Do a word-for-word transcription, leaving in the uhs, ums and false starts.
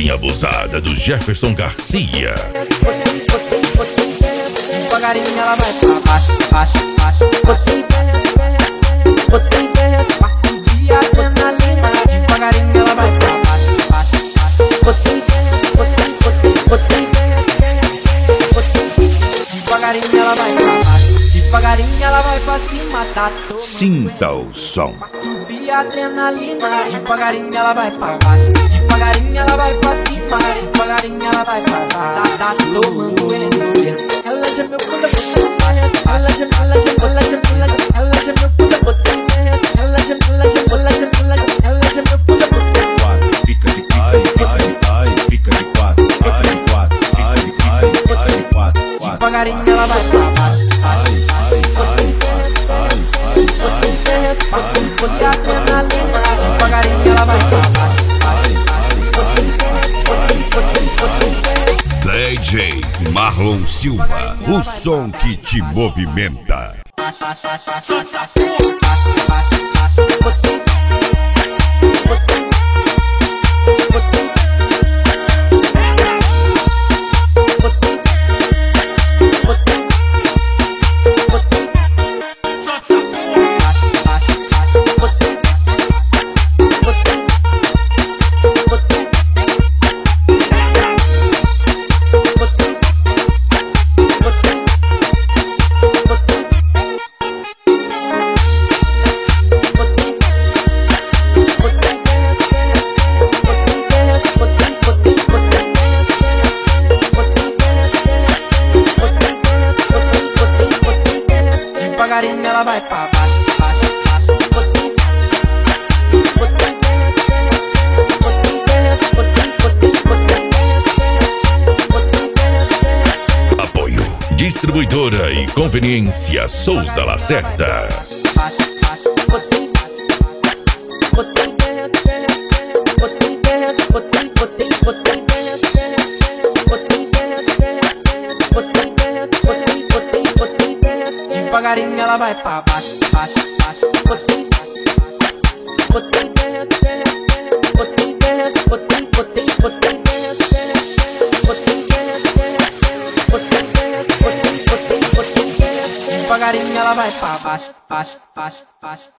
Bem abusada do Jefferson Garcia. Devagarinho ela vai pra baixo, baixo, baixo. Botei botei pra subir a adrenalina. Devagarinho ela vai pra baixo, baixo, baixo. Botei botei botei botei devagarinho ela vai pra baixo, devagarinho ela vai pra cima, tá tomando. Sinta o som. Pra subir a adrenalina. Devagarinho ela vai pra baixo, devagarinho ela vai pra cima, devagarinho ela vai pra baixo. Tá tomando energia. Ela já meu pulo, ela já, ela já, ela já, ela já meu pulo, ela já, ela já, ela já, ela já meu pulo. Fica de ai, ai, ai, fica de quatro, ai, de quatro, ai, ai, ai, de quatro. Devagarinho ela vai pra baixo, Ai, ai, ai, ai, ai, ai, passa um pouco de adrenalina. Devagarinho ela vai pra baixo, D J Marlon Silva, o som que te movimenta. devagarinho ela vai pra baixo, baixo, baixo. Botei, botei, botei, botei, botei. Apoio Distribuidora e Conveniência Souza Lacerda. Baixo, baixo. Botei, botei, botei, botei, botei, botei, botei, devagarinho ela vai pra baixo, baixo, baixo. Botei, botei, botei, botei, botei, botei, botei, botei, devagarinho ela vai pra baixo, baixo, baixo, baixo.